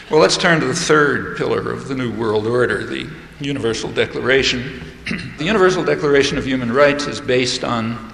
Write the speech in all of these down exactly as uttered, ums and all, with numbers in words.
Well, let's turn to the third pillar of the New World Order, the Universal Declaration. The Universal Declaration of Human Rights is based on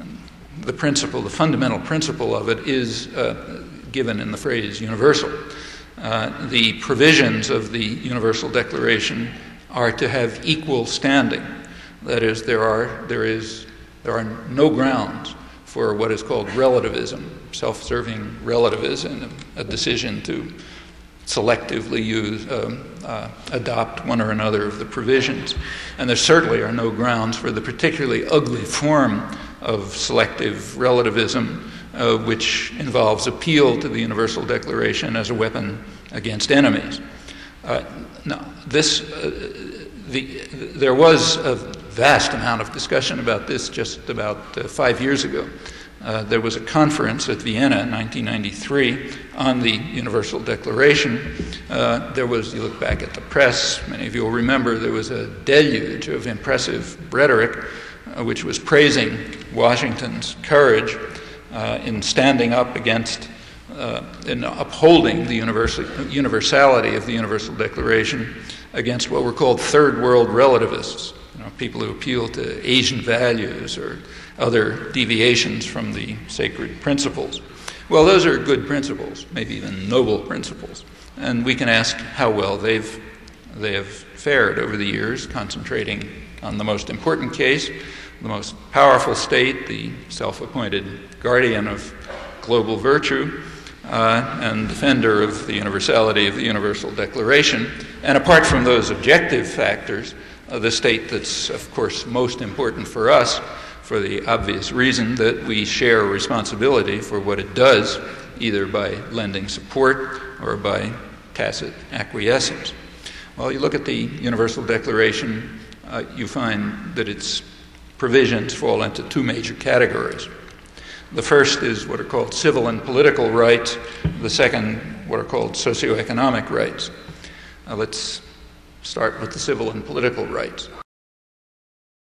the principle, the fundamental principle of it is uh, given in the phrase universal. Uh, the provisions of the Universal Declaration are to have equal standing. That is, there are there is there are no grounds for what is called relativism, self-serving relativism, a decision to selectively use, um, uh, adopt one or another of the provisions. And there certainly are no grounds for the particularly ugly form of selective relativism, uh, which involves appeal to the Universal Declaration as a weapon against enemies. Uh, now, this, uh, the, there was a vast amount of discussion about this just about uh, five years ago. Uh, there was a conference at Vienna in nineteen ninety-three on the Universal Declaration. Uh, there was, you look back at the press, many of you will remember there was a deluge of impressive rhetoric uh, which was praising Washington's courage uh, in standing up against, uh, in upholding the universal, universality of the Universal Declaration against what were called third world relativists, you know, people who appeal to Asian values or other deviations from the sacred principles. Well, those are good principles, maybe even noble principles. And we can ask how well they've, they have fared over the years, concentrating on the most important case, the most powerful state, the self-appointed guardian of global virtue, uh, and defender of the universality of the Universal Declaration. And apart from those objective factors, uh, the state that's, of course, most important for us, for the obvious reason that we share responsibility for what it does, either by lending support or by tacit acquiescence. Well, you look at the Universal Declaration, uh, you find that its provisions fall into two major categories. The first is what are called civil and political rights. The second, what are called socioeconomic rights. Uh, let's start with the civil and political rights.